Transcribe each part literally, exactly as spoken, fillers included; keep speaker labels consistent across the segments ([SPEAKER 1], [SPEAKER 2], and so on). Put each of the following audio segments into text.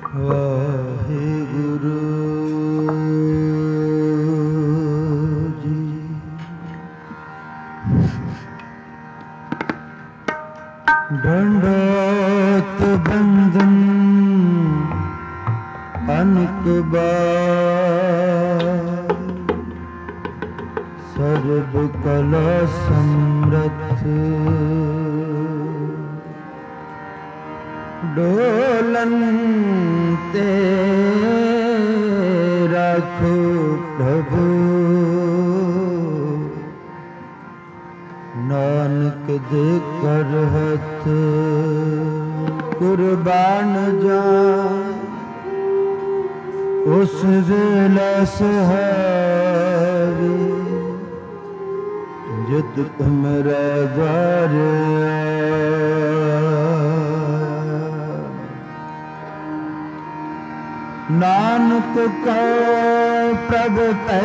[SPEAKER 1] वाहिगुरु जी। दंडोत बंदन अनक बार, सर्व कला समृद्ध डोलन ते राखो प्रभु, नानक दे कर हथ कुर्बान जा, उस वेला सुहावे जित तुमरा द्वार नानक को प्रभु तै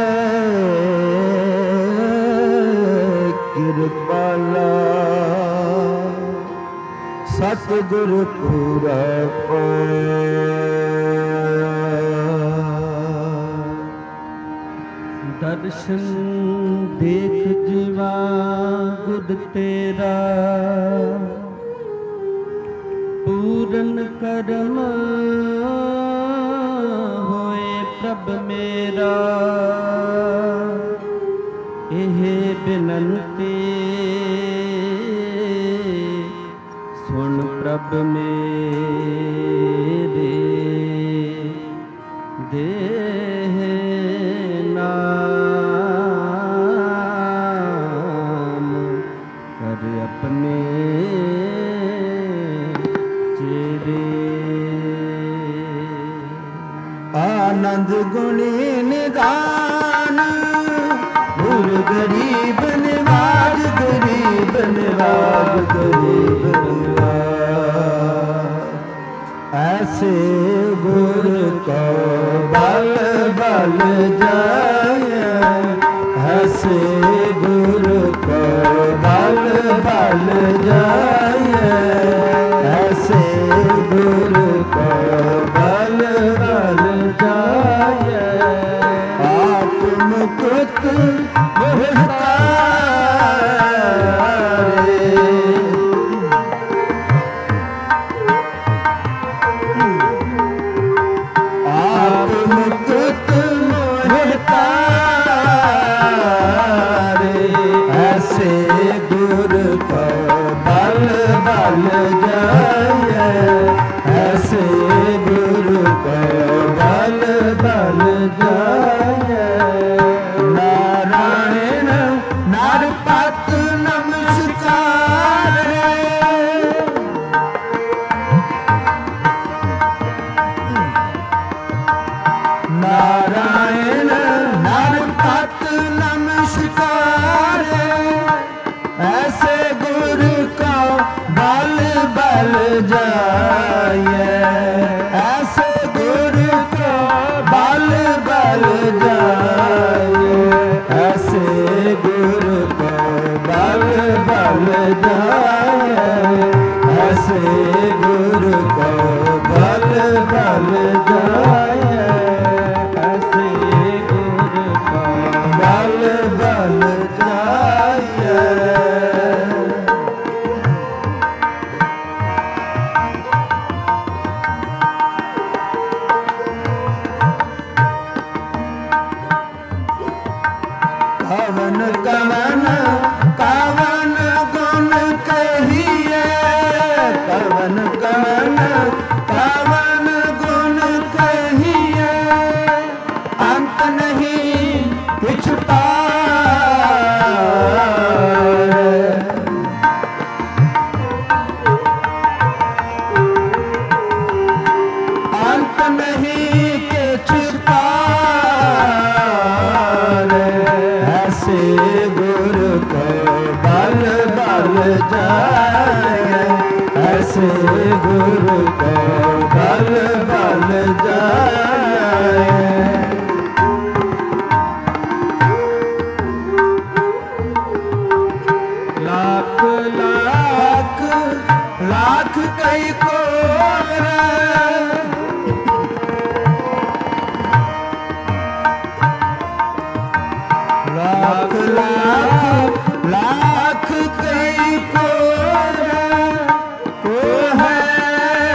[SPEAKER 1] कृपाला, सतगुरु पूरा
[SPEAKER 2] दर्शन देख जीवा गुद तेरा, पूरन करम होए प्रभ मेरा, एह बिनती सुन प्रभ मेरे, देह नाम कर अपने चेरे।
[SPEAKER 1] आनंद गुणी निदान गुर गरीब निवाज, गरीब निवाज, गरीब निवाज, ऐसे गुर को बल बल जाए, ऐसे गुर को बल बल जाए, ऐसे गुर को बल बल जाए, आप मुकुत मुहतारे, आप मुकुत मुहतारे, ऐसे गुर को बल बल जाए, ऐसे गुरु को बल बल जाए। नारायण नरपत नमस्कार, नारायण नरपत नमस्कार, ऐसे गुरु को बल बल जाए, ऐसे गुरु को बल बल जाए, ऐसे गुरु को बल बल जाए, ऐसे गुरु को बल बल जाए, ऐसे गुरु को बल बल जाए। कवन कवन कवन गुण कहिए, कवन कवन कवन गुण कहिए, अंत नहीं कुछ पार, अंत नहीं कुछ पार, ऐसे गुरु को बल बल जाए, ऐसे गुरु को बल बल जाए। लाख लाख लाख कई को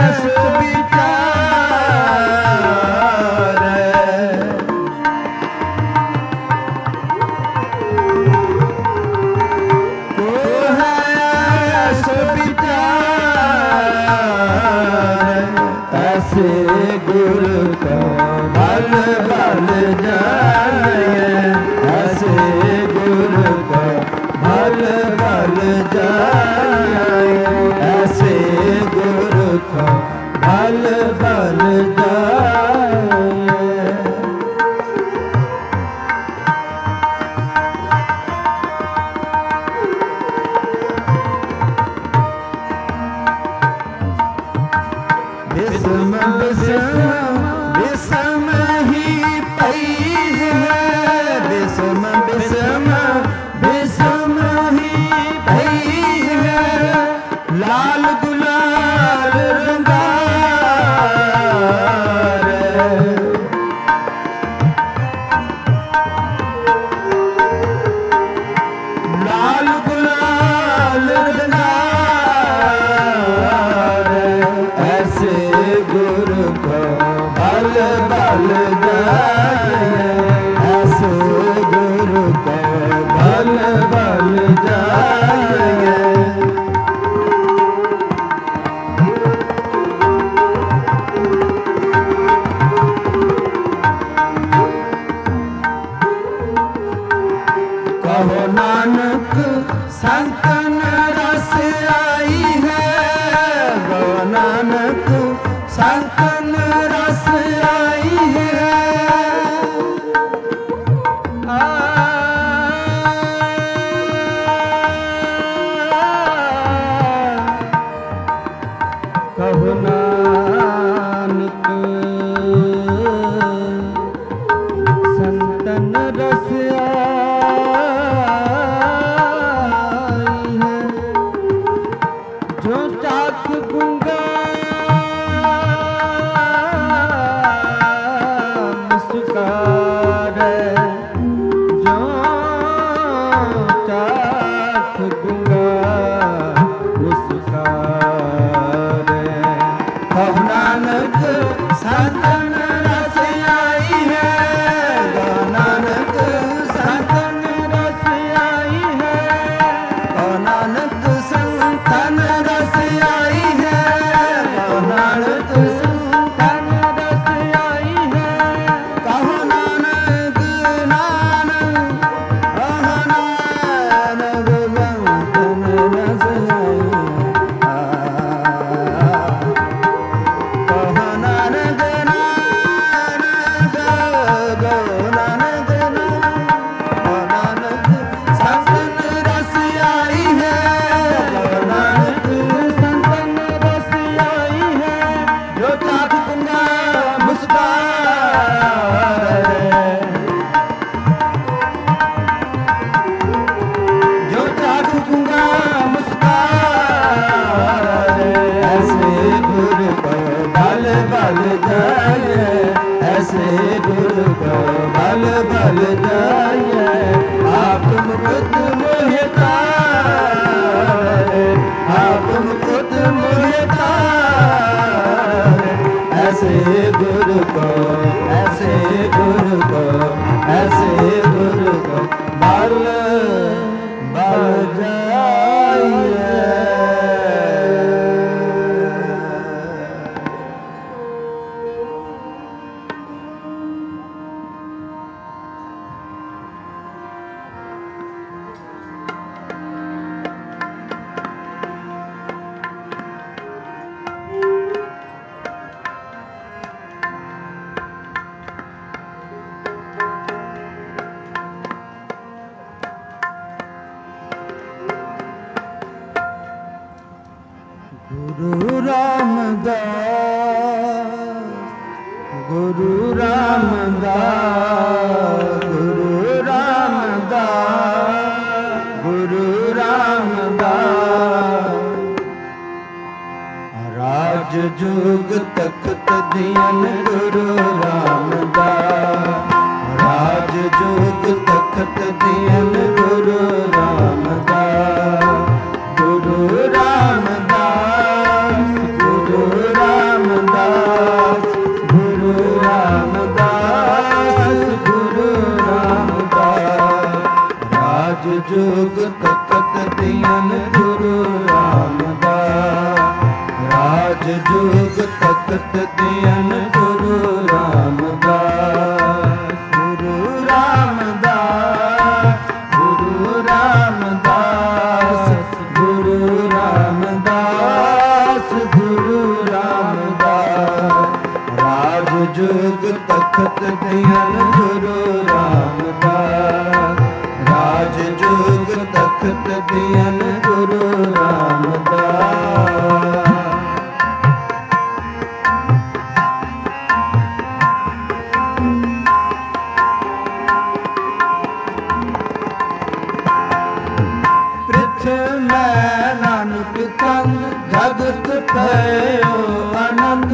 [SPEAKER 1] Guru राज जुग तख्त दियन गुरु रामदास गुरु रामदास गुरु रामदास गुरु रामदास गुरु रामदास राज जुग तख्त दियन गुरु रामदास राज जुग तख्त दियन गुरु रामदास नानक कंग जगत भयो आनंद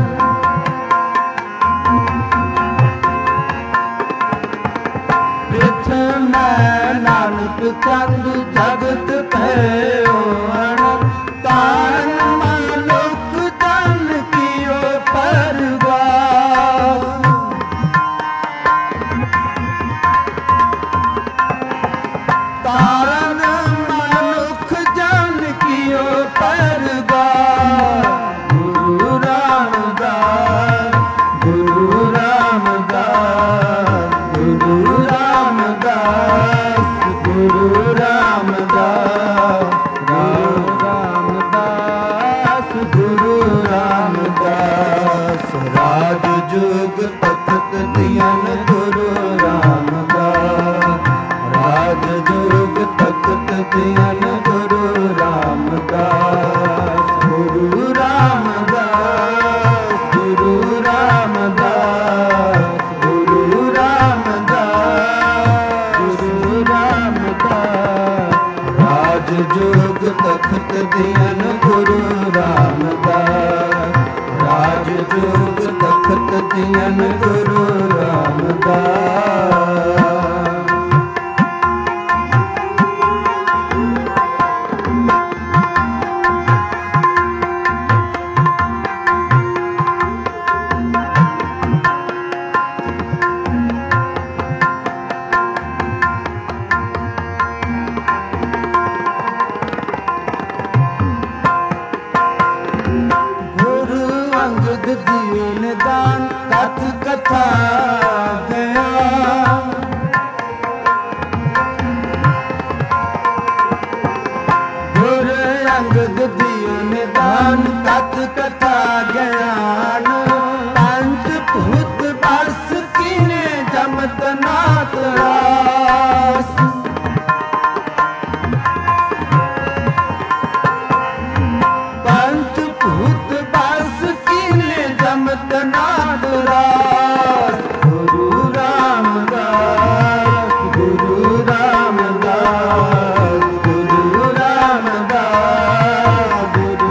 [SPEAKER 1] पृथ्वी नानक कंग जगत भयो आनंद तारन मानुक जन कियो परवास तारन गुरु रामदास गुरु रामदास गुरु रामदास गुरु रामदास रामदास गुरु रामदास राज जुग तख्त दियन गुरु रामदास राज जुग तख्त दियन गुरु रामदास गुरु रामदास गुरु रामदास गुरु रामदास गुरु रामदास राज जुग तख्त दियन गुरु रामदास राज जुग तख्त दियन गुरु रामदास दीन दान कथ कथा गया गुरु अंगद दीन दान कथ कथा ज्ञान पंच भूत बस कीने जमत नाथ रास पंच भूत बस जमत नाथ रास गुरु रामदास गुरु रामदास गुरु रामदास गुरु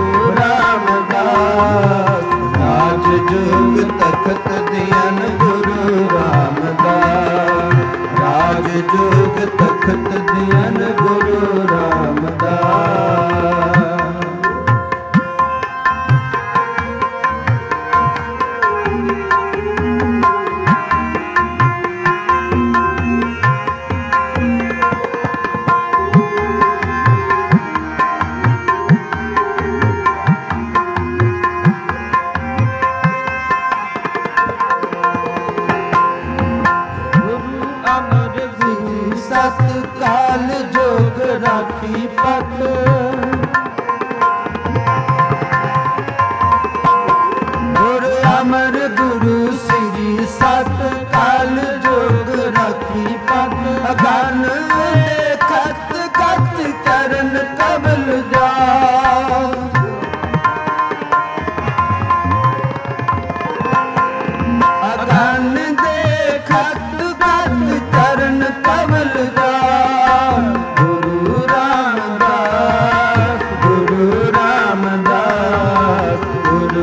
[SPEAKER 1] रामदास राज जुग तख्त दियन गुरु रामदास राज जुग तख्त दियन गुरु रामदास सत काल जोग राखी पत गुरु अमर गुरु श्री सत काल जोग राखी पत अगन देखत कत चरण कबल जा अगन देखत कत चरण कबल जा गुरु रामदास गुरु रामदास गुरु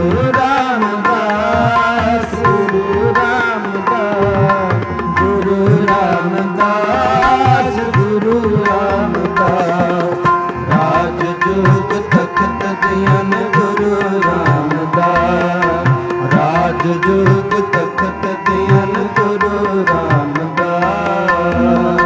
[SPEAKER 1] रामदास गुरु रामदास गुरु रामदास गुरु रामदास राज जुग तख्त दियन गुरु रामदास राज जुग तख्त दियन गुरु रामदास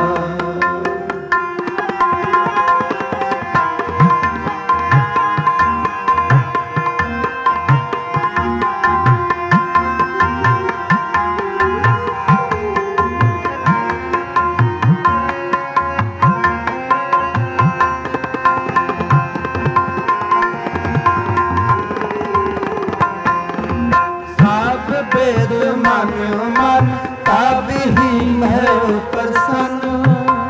[SPEAKER 1] ਮਾਨਿਓ ਮਨ ਤਬ ਹੀ ਭਇਓ ਪ੍ਰਸੰਨ।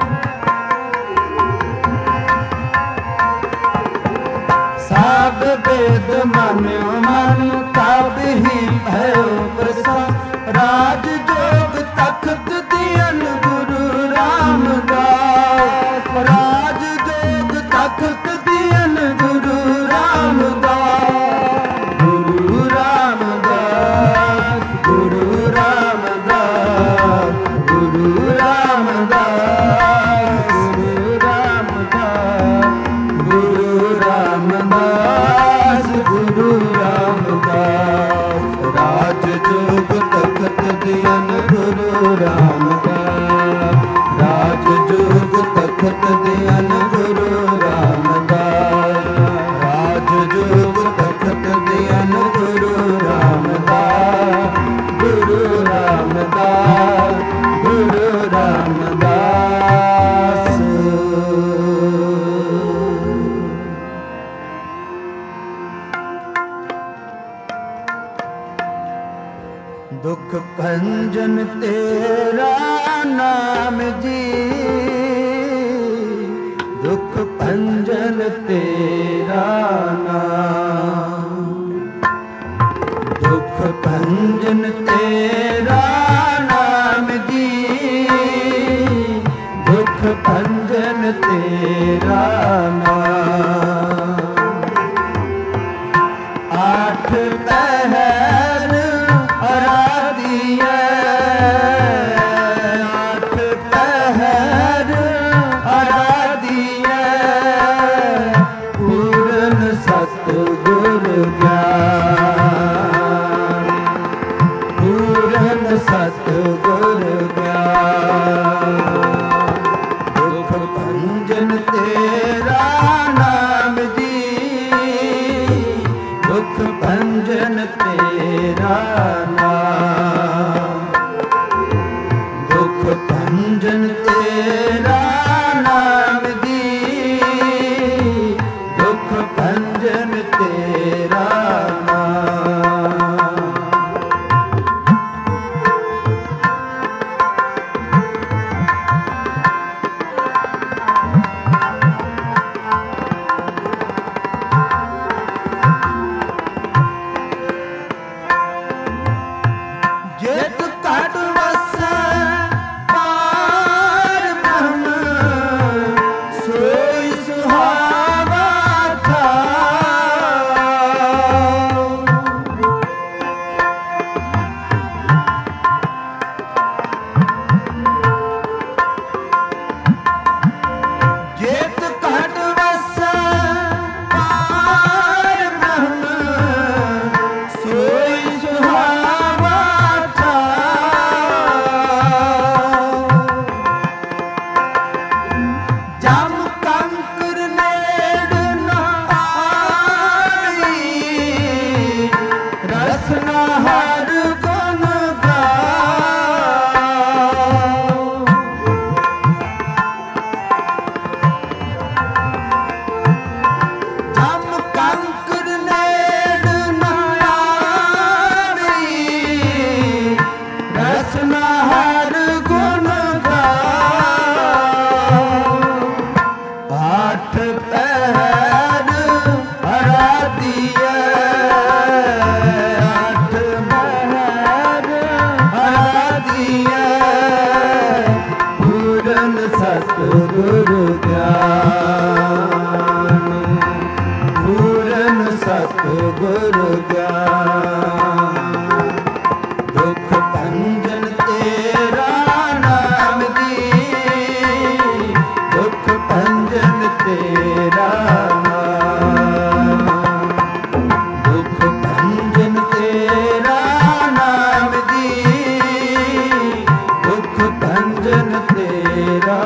[SPEAKER 1] ਸਭ ਵੇਦ ਮਾਨਿਓ ਮਨ ਤਬ ਹੀ ਭਇਓ ਪ੍ਰਸੰਨ। ਰਾਜ ਜੋਗ ਤਖਤ ਦੀਨ ਗੁਰੂ ਰਾਮਦਾਸ। ਰਾਜ ਜੋਗ ਤਖਤ ਦੀਨ ਗੁਰੂ ਰਾਮਦਾਸ। ਗੁਰੂ ਰਾਮਦਾਸ ਗੁਰੂ ਰਾਮਦਾਸ ਗੁਰੂ ਰਾਮਦਾਸ ਗੁਰੂ ਰਾਮਦਾਸ ਗੁਰੂ ਰਾਮਦਾਸ ਗੁਰੂ ਰਾਮਦਾਸ। ਰਾਜ ਜੋਗ ਤਖਤ ਦੀਨ ਗੁਰੂ ਰਾਮਦਾਸ। ਰਾਜ ਜੋਗ ਤਖਤ ਦੀਨ ਗੁਰੂ ਰਾਮਦਾਸ। ਰਾਜ ਜੋਗ ਤਖਤ ਦੀਨ ਗੁਰੂ ਰਾਮਦਾਸ। ਗੁਰੂ ਰਾਮਦਾਸ ਗੁਰੂ ਰਾਮਦਾਸ। ਦੁਖ ਭੰਜਨ ਤੇਰਾ ਨਾਮ ਜੀ। ਦੁਖ ਭੰਜਨ ਤੇਰਾ ਨਾਮ। ਦੁਖ ਭੰਜਨ ਤੇਰਾ ਨਾਮ ਜੀ। ਦੁਖ ਭੰਜਨ ਤੇਰਾ ਨਾਮ। ਆਠ ਪਹਿਰ ਅਰਾਧੀਐ। ਆਠ ਪਹਿਰ ਅਰਾਧੀਐ। ਪੂਰਨ ਸਤਿਗੁਰ ਗਿਆਨ। ਪੂਰਨ ਸਤਿਗੁਰ ਗਿਆਨ। ਦੁਖ ਭੰਜਨ ਤੇਰਾ ਨਾਮ ਜੀ। ਦੁਖ ਭੰਜਨ ਤੇਰਾ ਨਾਮ। ਦੁਖ ਭੰਜਨ ਤੇਰਾ ਨਾਮ ਜੀ। ਦੁਖ ਭੰਜਨ ਤੇਰਾ ਨਾਮ। ਜਿਤ ਘਟ ਵਸੈ ਪਾਰ ਬ੍ਰਹਮ। ਸੋਈ ਸੁਹਾਵਾ ਥਾਉ। ਜਿਤ ਘਟ ਵਸੈ ਪਾਰ ਬ੍ਰਹਮ। ਸੋਈ ਸੁਹਾਵਾ ਜਮ ਕੰਕਰ ਨੇੜ ਨ ਆਈ। ਰਸਨਾ ਹਰ ਗੁਣ ਗਾਓ। ਜਮ ਕੰਕਰ ਨੇੜ ਨ ਆਈ। ਰਸਨਾ ਹਰ ਗੁਣ ਗਾਓ। ਆਠ ਪਹਿਰ ਅਰਾਧੀਐ। ਆਠ ਪਹਿਰ ਅਰਾਧੀਐ। ਪੂਰਨ ਸਤਿਗੁਰ ਗਿਆਨ। ਪੂਰਨ ਸਤਿਗੁਰ ਗਿਆਨ। ਦੁਖ ਭੰਜਨ ਤੇਰਾ ਨਾਮ ਜੀ। ਦੁਖ ਭੰਜਨ ਤੇਰਾ ਨਾਮ। ਦੁਖ ਭੰਜਨ ਤੇਰਾ ਨਾਮ ਜੀ। ਦੁਖ ਭੰਜਨ ਤੇਰਾ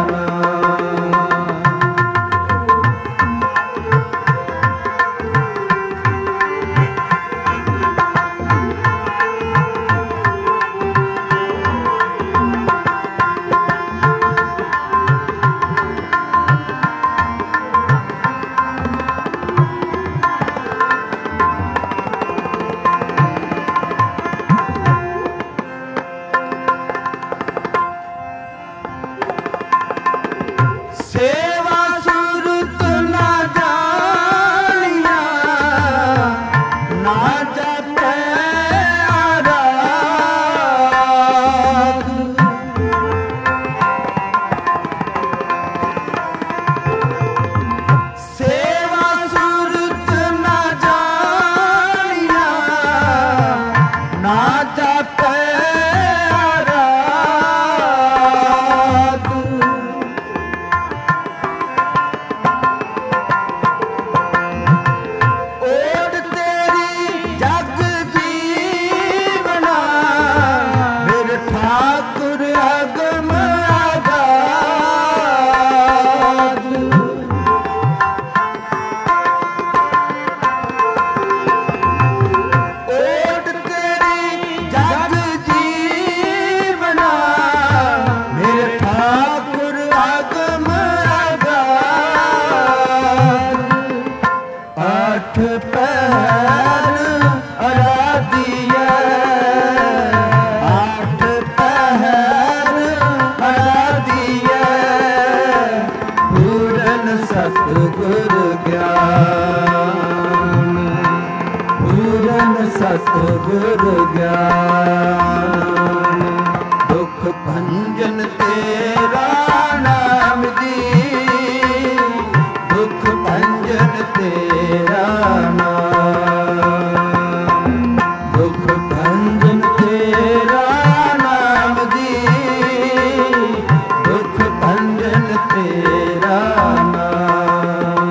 [SPEAKER 1] ਨਾਮ। ਪੂਰਨ ਸਤਿਗੁਰ ਗਿਆਨ। ਦੁਖ ਭੰਜਨ ਤੇਰਾ ਨਾਮ ਜੀ, ਦੁਖ ਭੰਜਨ ਤੇਰਾ ਨਾਮ, ਦੁਖ ਭੰਜਨ ਤੇਰਾ ਨਾਮ ਜੀ, ਦੁਖ ਭੰਜਨ ਤੇਰਾ ਨਾਮ।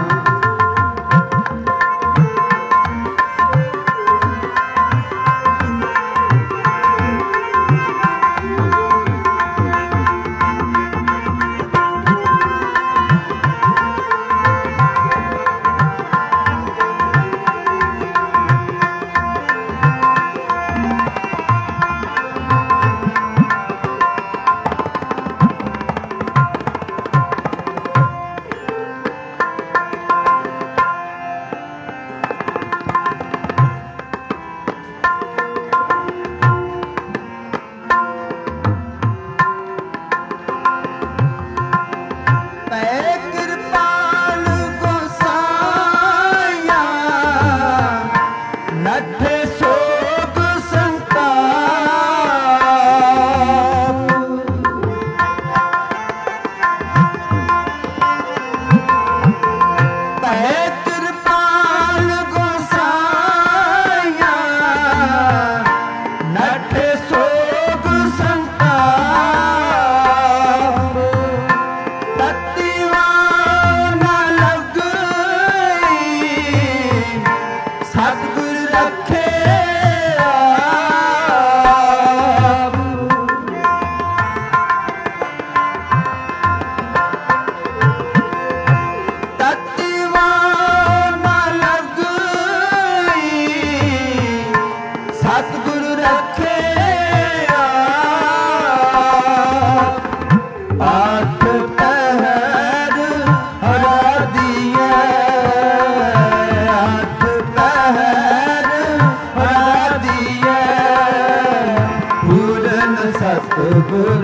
[SPEAKER 1] ਸਤਿਗੁਰ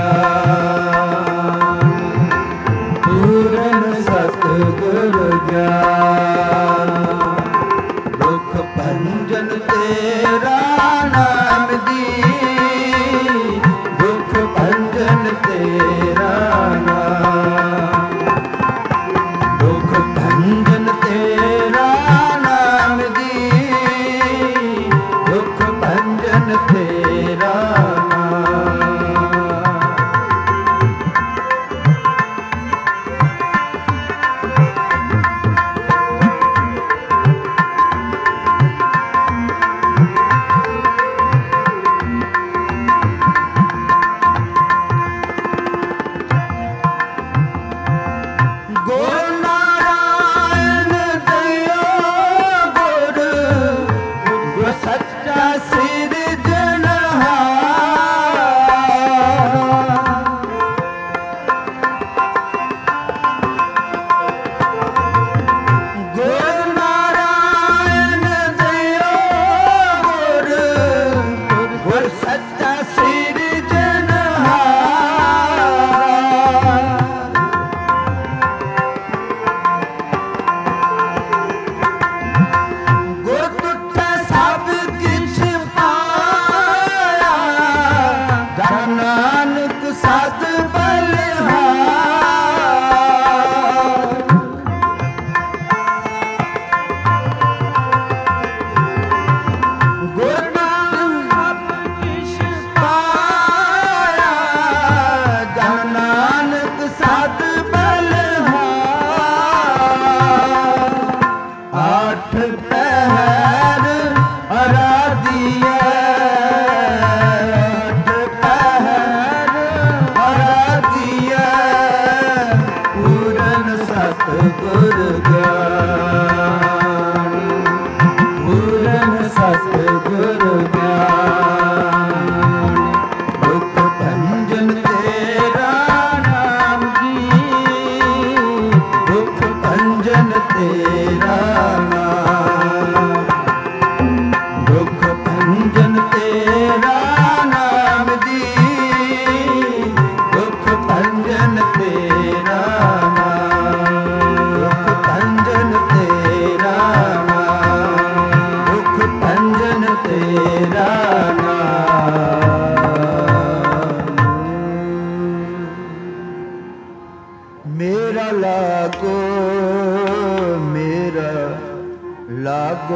[SPEAKER 1] ਗਿਆਨ, ਪੂਰਨ ਸਤਿਗੁਰ ਗਿਆਨ। ਦੁਖ ਭੰਜਨ ਤੇਰਾ ਨਾਮ ਜੀ, ਦੁਖ ਭੰਜਨ ਤੇਰਾ ਨਾਮ, ਦੁਖ ਭੰਜਨ ਤੇਰਾ ਨਾਮ ਜੀ, ਦੁਖ ਭੰਜਨ ਤੇਰਾ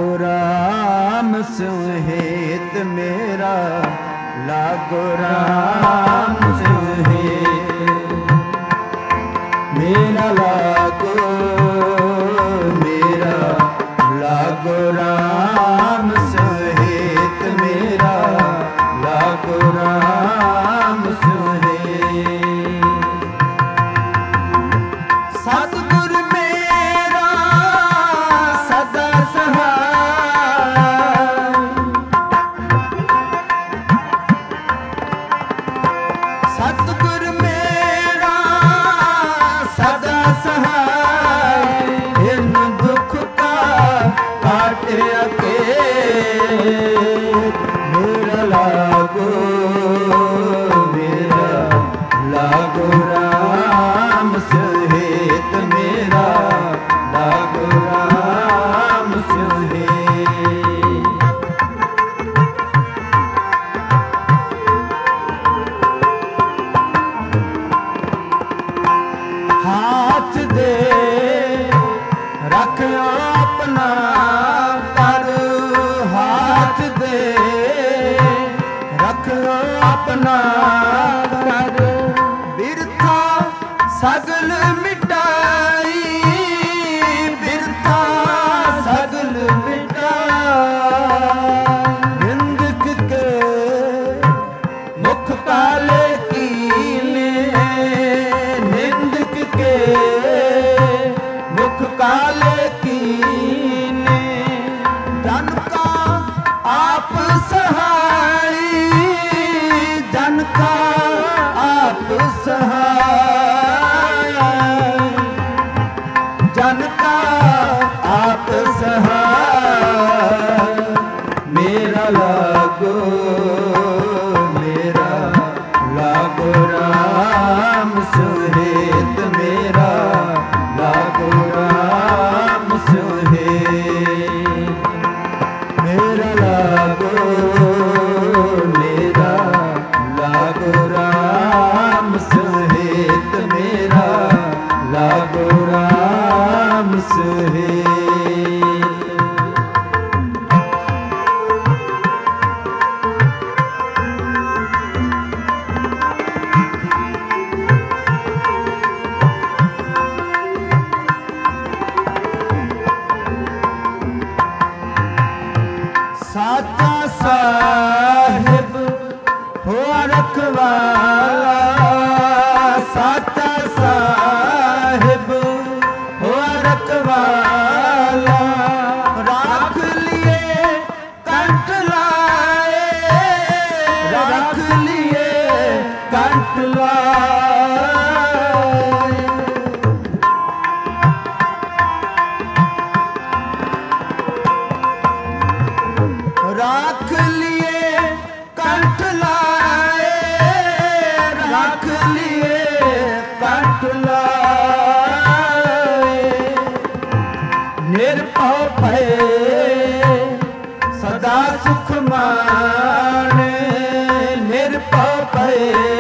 [SPEAKER 1] लागो राम सुहेत मेरा, लागो राम सुहेत मेरा, लागो मेरा, लागो राम सुहेत मेरा, लागो राम सुहेत। सतगुर मेरा सदा सहाय, सतगुर मेरा सदा सहाय, इन दुख का काटे अकेत मेरा, लागो मेरा, लागो राम सुहेत मेरा, लागो राम सुहेत। हाथ दे रखियो अपना कर, हाथ दे रखियो अपना कर, बिरथा सगल मिटाई, बिरथा सगल मिटाई। निंदक के मुख काले कीने, निंदक के मुख काले कीने, जन का आप सहाय, जन का आप सहाय, जन का आप सहाय मेरा, लागो मेरा, लागो राम सुहेत मेरा, लागो राम सुहेत मेरा, लागो मेरा, लागो राम सुहेत मेरा, लागो राम सुहेत। साचा साहिब हुआ रखवाला, साचा साहिब हुआ रखवाला, राख लिए कंठ लाए, राख लिए कंठ लाए। राख लिए कंठ लाए, राख लिए कंठ लाए। निर्भव भय सदा सुख माने, निर्भव भय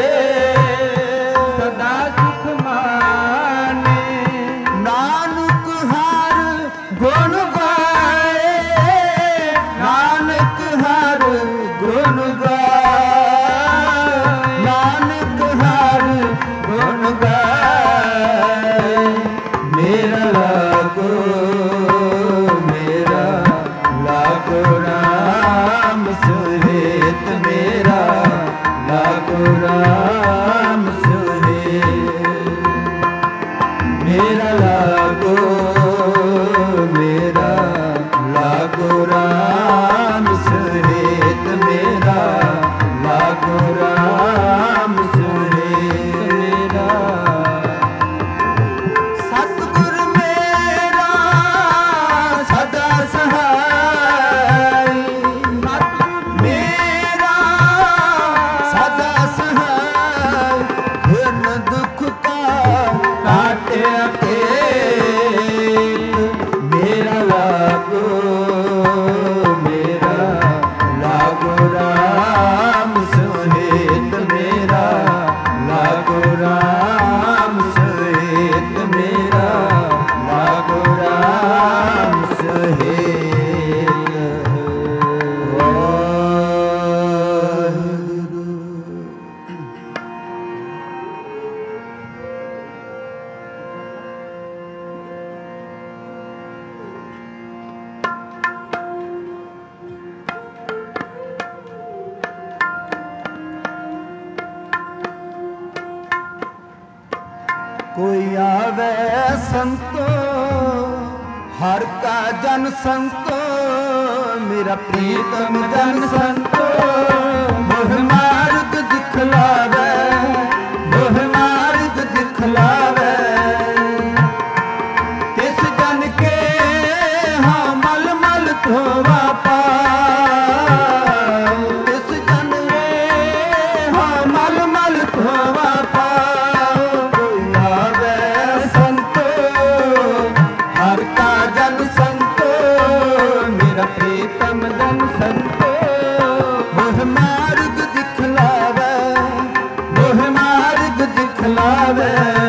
[SPEAKER 1] सदा सुख माने। नानक हर गुण गाए, नानक हर गुण गाए, नानक हर गुण गाए मेरा, लागो मेरा, लागो राम सुहेत कोई आवे संतो हर का जन संतो मेरा प्रीतम जन संतो मोह मार्ग दिखलावे मोह मार्ग दिखलावे तिस जन के हाँ मल मल धोवा पाओ तिस जन के हाँ मल मल धोवा पाओ कोई आवे संतो हर का जन संतो मेरा प्रीतम जन संतो मोह मार्ग दिखलावे मोह मार्ग दिखलावे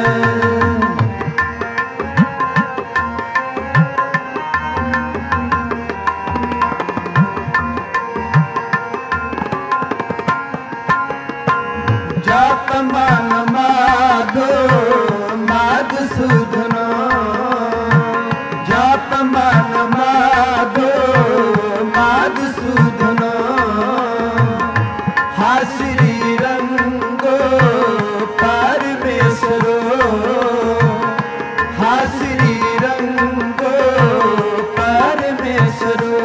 [SPEAKER 1] जाप मन माधो मधुसूदनो जाप मन माधो मधुसूदनो हर श्री रंगो परमेश्वरो हर श्री रंगो परमेश्वरो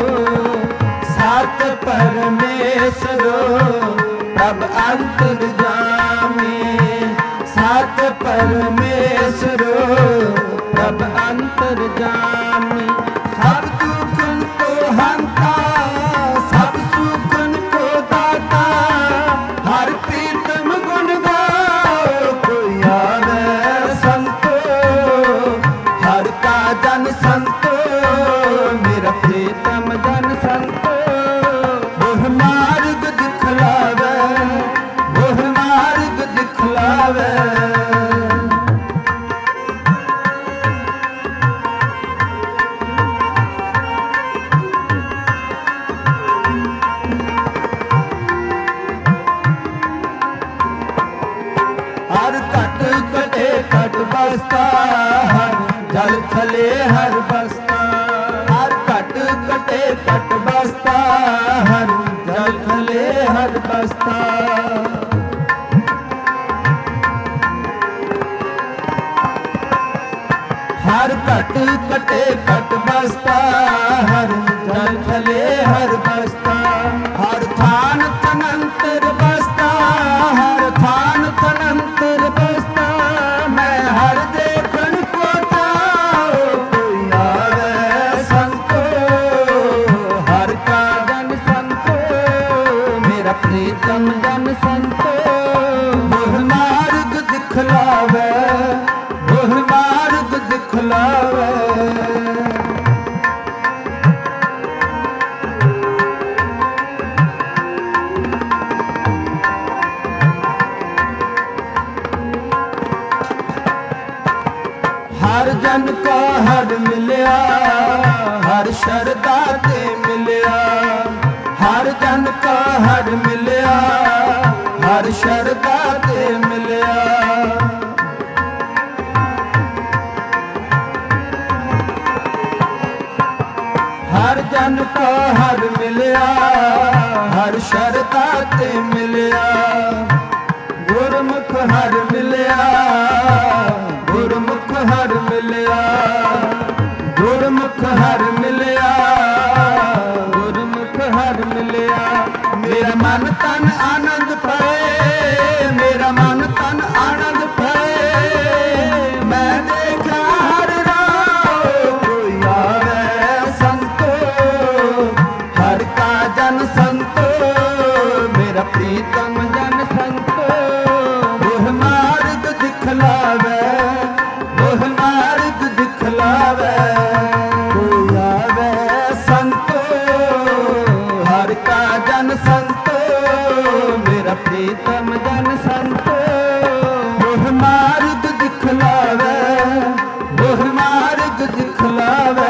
[SPEAKER 1] सात परमेश्वरो प्रभ अंतर्यामी सात परमेश्वरो प्रभ अंतर्यामी सब दुखन को हंता सब सुखन को दाता हर प्रीतम गुण गाओ कोई आवे संतो हर का जन संतो मेरा प्रीतम जन संतो मोह मार्ग दिखलावे मोह मार्ग दिखलावे हर कट कटे कट बसता हर जल थले हर बसता हर कट कटे कट बसता हर जल थले हर बसता हर कट कटे कट बसता हर जल थले हर बसता हर थान तनंतर बसता हर थान तनंतर बसता मैं हर देखन को ताओ कोई आवे संतो हर का जन संतो मेरा प्रीतम जन संतो मोह मार्ग दिखलावे मोह मार्ग दिखलावे हर जन का हर मिलया हर शरदा ते मिलया हर जन का हर मिलया हर शरदा ते मिलया हर जन का हर मिलया हर शरदा ते मिलया गुरमुख हर मिलया गुरमुख हर मिलया गुरमुख हर मिलया गुरमुख हर मिलया मेरा मन तन आनंद पाए मेरा मन तन आनंद पाए मैं देखा हर राह कोई आवे संतो हर का जन संतो मेरा प्रीतम जन संतो मोह मार्ग दिखलावे मोह मार्ग दिखलावे कोई आवे संतो हर का जन संतो मेरा प्रीतम जन संतो मोह मार्ग दिखलावे मोह मार्ग दिखलावे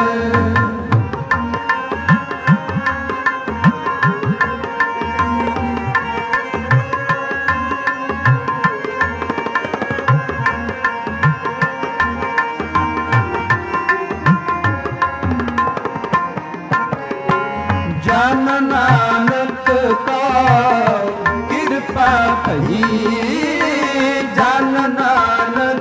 [SPEAKER 1] जन नानक का कृपा कही जन नानक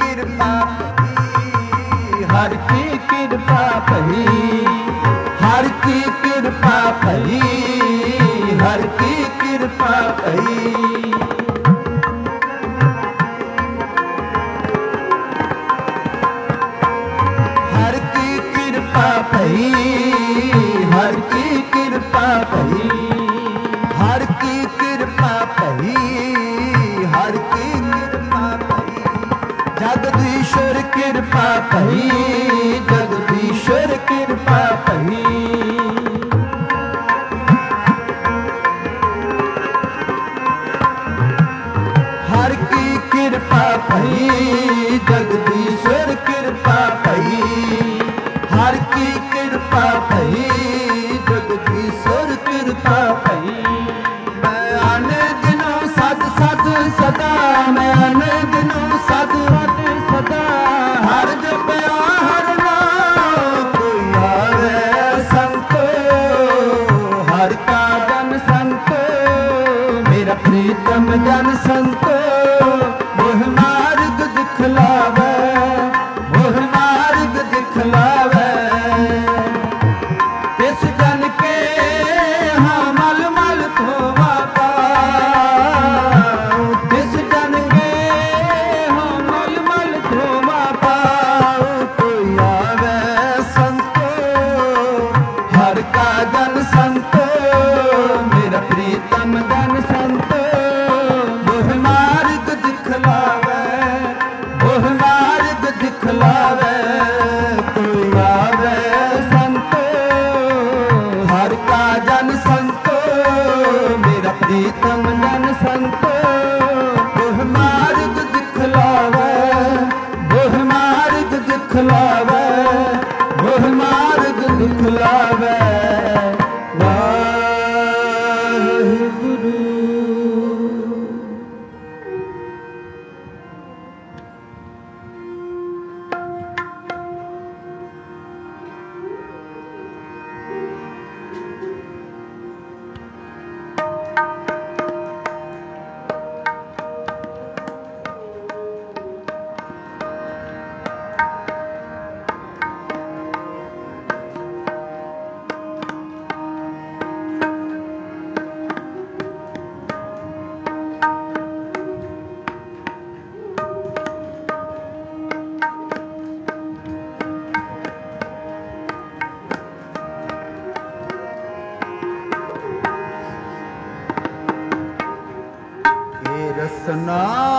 [SPEAKER 1] कृपा हर की कृपा भई हर की कृपा भई हर की कृपा भई हर की कृपा भई हर की कृपा भई हर की कृपा भई हर की कृपा भई जगदीश्वर कृपा भई जगदीश्वर कृपा भई हर की कृपा भई जगदीश्वर कृपा भई हर की कृपा भई जगदीश्वर कृपा भई मैं अन दिनों सद सद सदा मैं अन दिनों सद सद सदा हर जपया हर नाम कोई आवे संतो हर का जन संतो मेरा प्रीतम जन संतो मोह मार्ग दिखलावे मोह मार्ग दिखलावे तिस जन के हाँ मल मल धोवा पाऊं तिस जन के हाँ मल मल धोवा पाऊं कोई आवे संतो हर का जन संतो मेरा प्रीतम जन संतो मोह मार्ग दिखलावे मोह मार्ग दिखलावे कोई आवे संतो हर का जन संतो मेरा प्रीतम जन संतो मोह मार्ग दिखलावे मोह मार्ग दिखलावे मोह मार्ग दिखलावे वाहिगुरु रसना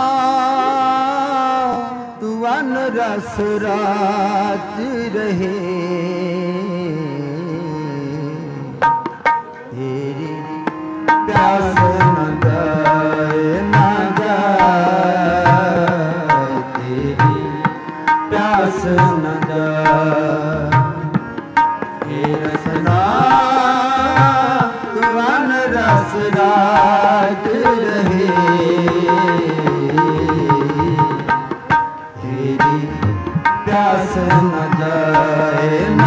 [SPEAKER 1] तू अन रस रात रहे तेरी प्यास न जाए न जाए तेरी प्यास न जाए रसना तू अन रस रात रहे तेरी प्यास न जाए न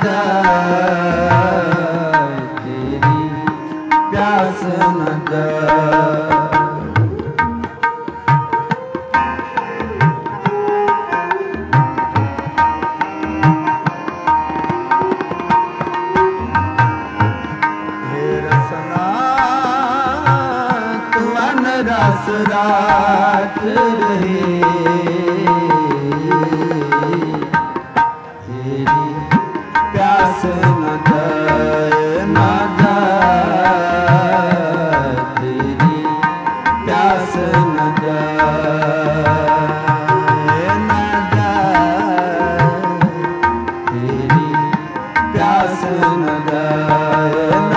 [SPEAKER 1] जाए तेरी प्यास न जाए रस रात रहे तेरी प्यास न जाए न जाए तेरी प्यास न जाए न जाए तेरी प्यास न जाए न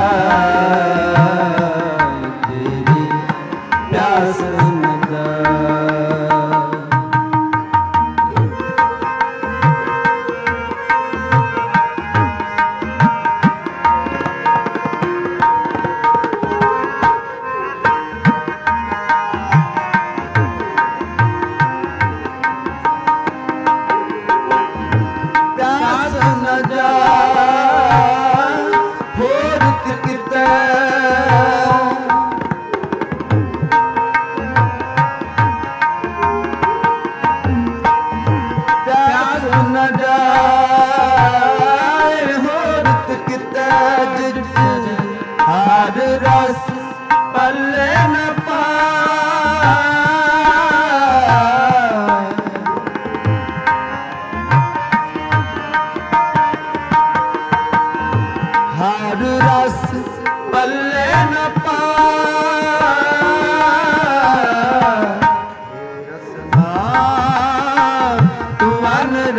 [SPEAKER 1] जाए तेरी प्यास न जाए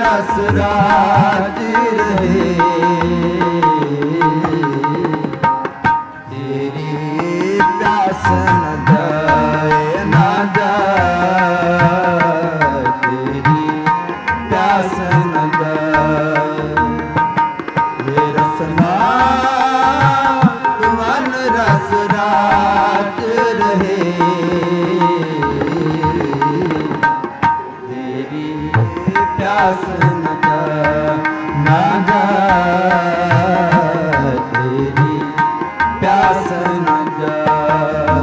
[SPEAKER 1] रस राज रहे। तेरी प्यास न जाए न जाए, तेरी प्यास न जाए। ये रसना मन रस राज रहे। तेरी प्यास न जाए न जाए, तेरी प्यास न जाए।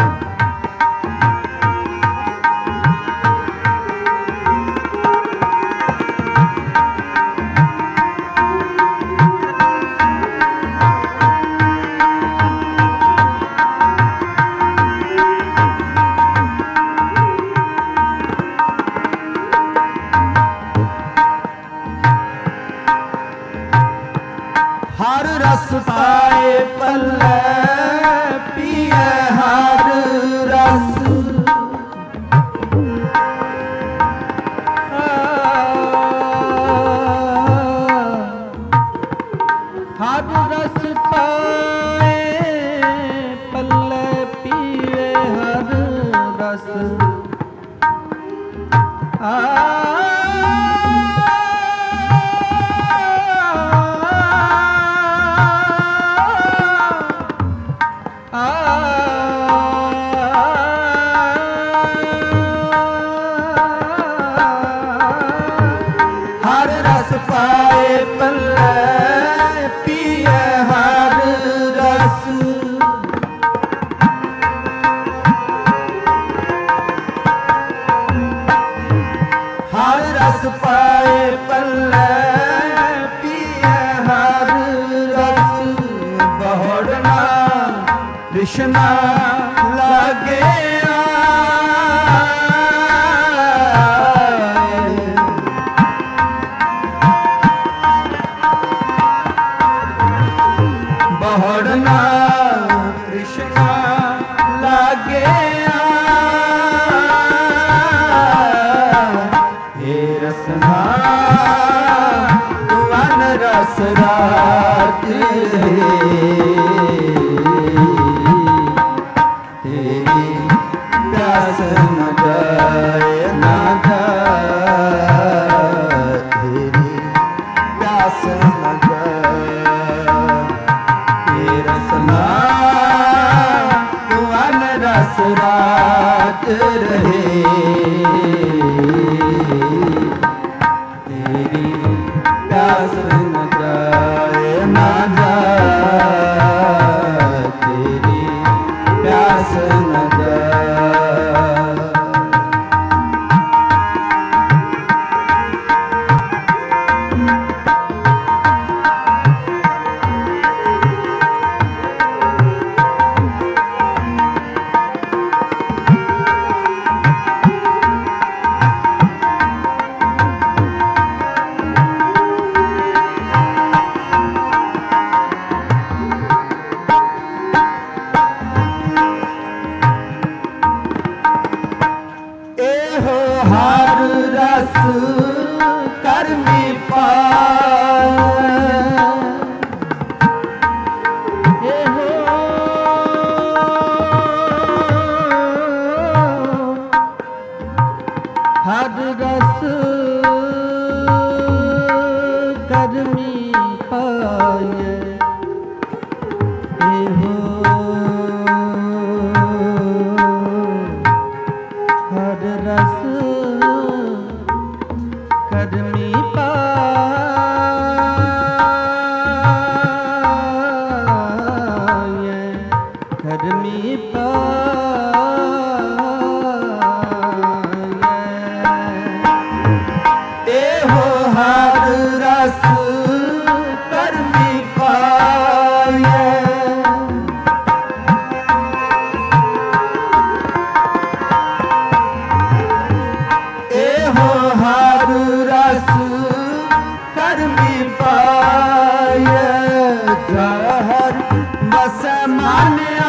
[SPEAKER 1] हर रस पाए पल्ले पिए हर रस। हर रस पाए पल्ले पिए हर रस। आ हर रस पाए पल्ले पिए हर रस। हर रस पाए पल्ले पिए हर रस। बहुड़ना कृष्णा लागे बहुड़ना कृष्णा लागे। हे रसना मन रस राज रहे। तेरी प्यास न जाए न जाए, तेरी प्यास न जाए। हे रसना मन रस राज रहे। तेरी प्यास न जाए न जाए, तेरी प्यास न जाए। एहो हर रस करमी पाए। एहो हर रस करमी पाए। एहो हर रस करमी पाए। करमी पाए। एहो हर रस करमी पाए। एहो हर रस करमी पाए। जहर बस मान्या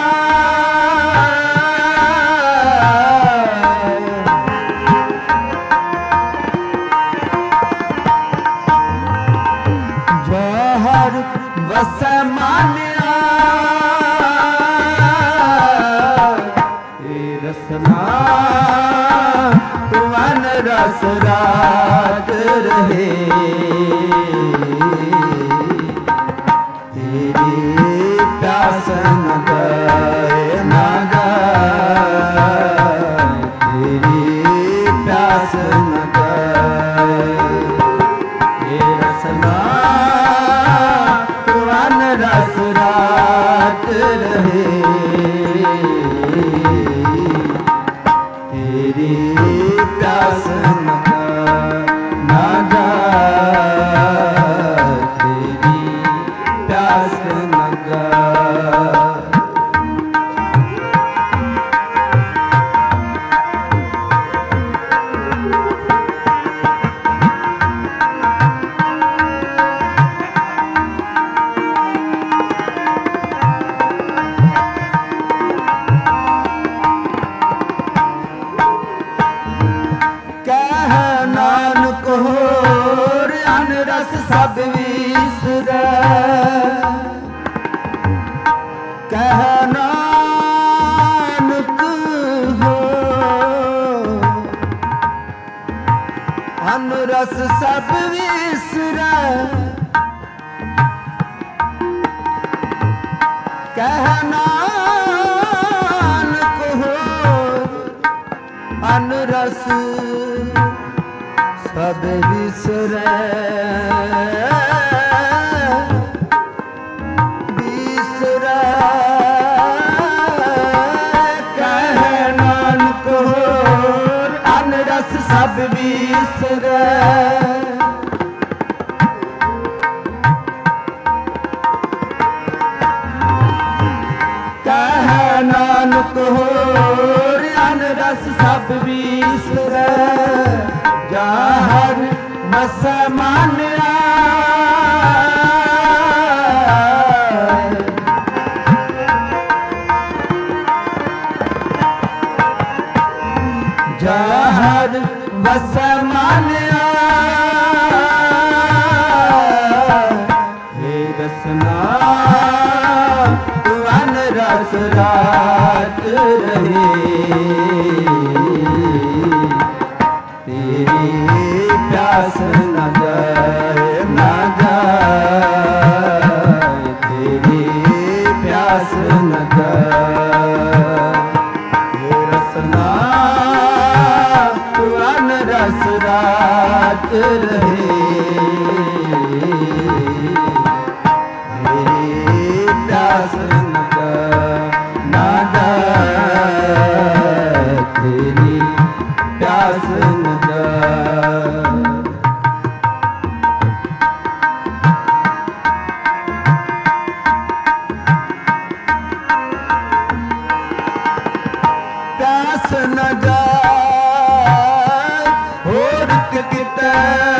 [SPEAKER 1] वसै मानिया हे रसना तुअन रस राज रहे तेरी प्यास न गए न गए तेरी प्यास न गए हे रसना तुअन रस रात रहे तेरी प्यास न न जाए तेरी प्यास न जाए सब विसरै कह नानक हो अनुरस सब विसरै कह नानक हो अनुरस सब विसरै विसरै कह नानक होर अनरस सब विसरै कह नानक होर अनरस सब विसरै जाहर मस मानिया जाहर मस मानिया हे रसना तुअन रस रात रहे तेरी प्यास न जाए न जाए तेरी प्यास न जाए हे रसना तुअन रस रात रहे तेरी प्यास न जाए न जाए तेरी प्यास न प्यास न जाए होर किते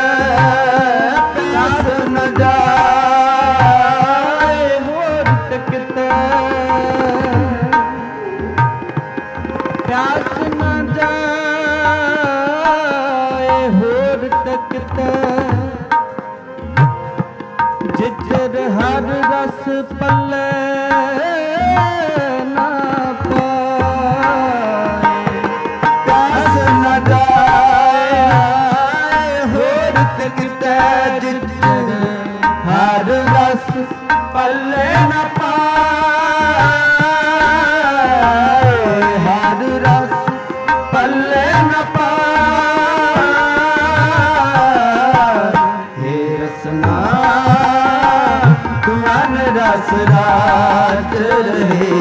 [SPEAKER 1] प्यास न जाए होर किते प्यास न जाए होर किते जिजर हर रस पल्ले ना पाए प्यास न जाए होर किते जिजर हर रस पल्ले न पाए हर रस पल्ले न पाए हे रसना तुअन रस रात रहे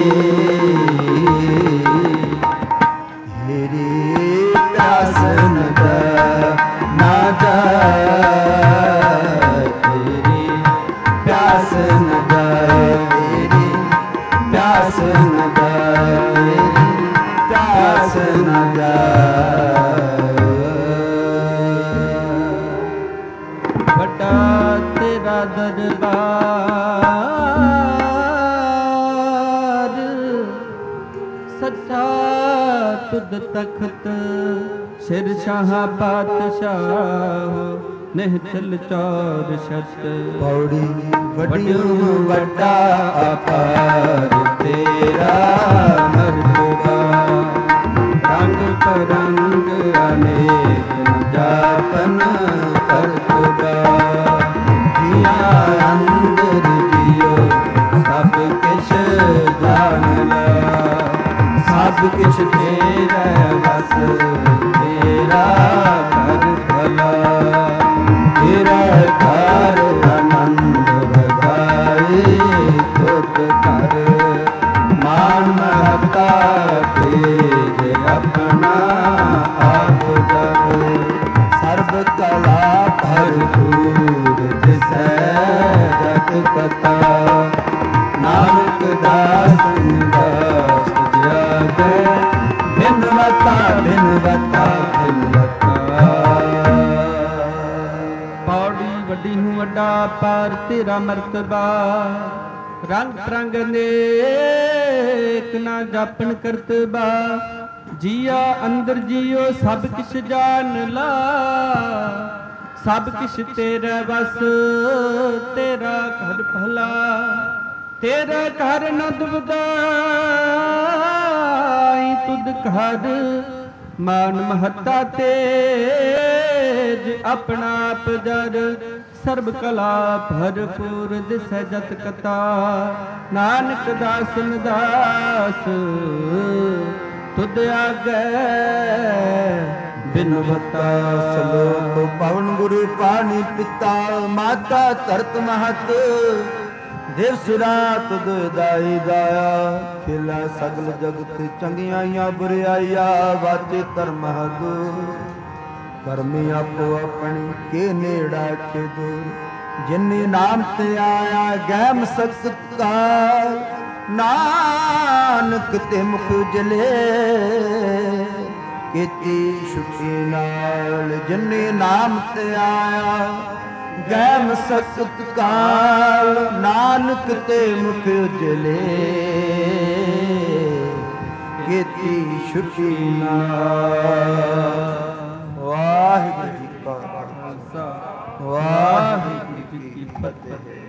[SPEAKER 1] मेरी प्यास न जाए न जाए तेरी प्यास न जाए तेरी प्यास न जाए प्यास न जाए बड़ा तेरा दरबार सच्चा तुद तख्त सिर शाह पातशाह
[SPEAKER 2] ਨਿਹਚਲ ਚੌਰ ਛਤ।
[SPEAKER 1] ਪੌੜੀ ਵੱਡਿਓ ਵੱਡਾ ਅਪਾਰ ਤੇਰਾ ਮਰਤਬਾ।
[SPEAKER 2] ਰੰਗ ਪਰੰਗ ਅਨੇਕ ਜਾਪਨ ਕਰਤਬਾ।
[SPEAKER 1] ਜੀਆ ਅੰਦਰ ਜੀਓ ਸਭ ਕਿਛ ਜਾਣ ਲਾ। ਸਭ ਕਿਛ ਤੇਰਾ ਵਸ ਤੇਰਾ ਕਰ ਭਲਾ। ਤੇਰਾ ਘਰ ਆਨੰਦ ਵਗਾਏ ਤੁਧ ਕਰ। ਮਾਨ ਮਹਤਾ ਤੇਜ ਆਪਣਾ ਆਪ ਜਗ। ਸਰਬ ਕਲਾ ਭਰਪੂਰ ਦਿਸੈ ਜਗ ਕਥਾ। ਨਾਨਕ ਦਾਸ ਦਾਸ ਜਾਗੈ ਬਿਨਵਤਾ ਬਿਨਵਤਾ ਬਿਨਵਤਾ।
[SPEAKER 2] ਪੌੜੀ ਵੱਡੀ ਨੂੰ ਵੱਡਾ ਪਾਰ ਤੇਰਾ ਮਰਤਬਾ। ਰੰਗ ਪ੍ਰੰਗ ਨੇਕ ਨਾ ਜਾਪਨ ਕਰਤਬਾ। ਜੀਆ ਅੰਦਰ ਜੀਓ ਸਭ ਕਿਛ ਜਾਣ ਲਾ। ਸਭ ਕਿਛ ਤੇਰਾ ਵਸ ਤੇਰਾ ਘਰ ਭਲਾ। ਤੇਰਾ ਘਰ ਨ ਦੁਬਦਾਈ ਤੁਧ ਘਰ। ਮਾਨ ਮਹੱਤਾ ਤੇਜ ਆਪਣਾ ਆਪ ਜਰ। ਸਰਬ ਕਲਾ ਭਰਪੂਰ ਦਿਸੈ ਜਤ ਕਤਾ। ਨਾਨਕ ਦਾਸ ਦਾਸ ਤੁਧ ਆਗੈ
[SPEAKER 1] ਬਿਨਵਤਾ। ਸਲੋਕ ਪਵਨ ਗੁਰੂ ਪਾਣੀ ਪਿਤਾ। ਮਾਤਾ ਧਰਤ ਮਹਤ ਦਿਵਸ ਰਾਤ ਦਾਈ ਦਾਇਆ। ਖੇਲਾ ਸਗਲ ਜਗਤ ਚੰਗਿਆਈਆਂ ਬੁਰਿਆਈਆ। ਵਾਚੇ ਧਰਮ ਹਦੂਰ ਕਰਮੀ ਆਪੋ ਆਪਣੀ ਕੇ ਨੇੜਾ ਕੇ ਦੂਰ। ਜਿਨੇ ਨਾਮ ਤੇ ਆਇਆ ਗੈਮ ਸਤਕਾਰ। ਨਾਨਕ ਤੇ ਮੁਖ ਉਜਲੇ ਕੀਤੀ ਛੁੱਟੀ ਨਾਲ। ਜਿਨੇ ਨਾਮ ਤੇ ਆਇਆ ਗੈਮ ਸਤਕਾਰ। ਨਾਨਕ ਤੇ ਮੁਖ ਉਜਲੇ ਕੀਤੀ ਛੁੱਟੀ ਨਾਲ। ਵਾਹਿਗੁਰੂ ਜੀ ਕਾ ਖਾਲਸਾ ਵਾਹਿਗੁਰੂ ਜੀ ਕੀ ਫਤਿਹ।